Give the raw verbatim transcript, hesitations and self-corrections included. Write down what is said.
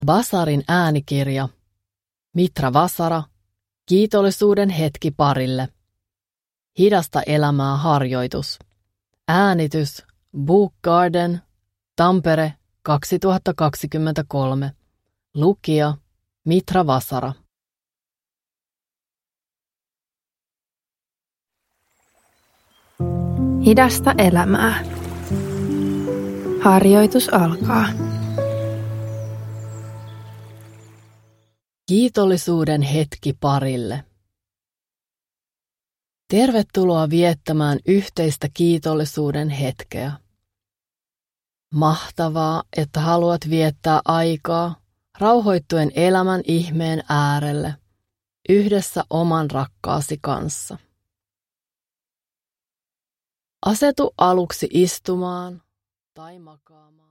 Vasarin äänikirja. Mitra Vasara. Kiitollisuuden hetki parille. Hidasta elämää harjoitus. Äänitys. Book Garden. Tampere kaksituhattakaksikymmentäkolme. Lukija. Mitra Vasara. Hidasta elämää. Harjoitus alkaa. Kiitollisuuden hetki parille. Tervetuloa viettämään yhteistä kiitollisuuden hetkeä. Mahtavaa, että haluat viettää aikaa rauhoittuen elämän ihmeen äärelle yhdessä oman rakkaasi kanssa. Asetu aluksi istumaan tai makaamaan.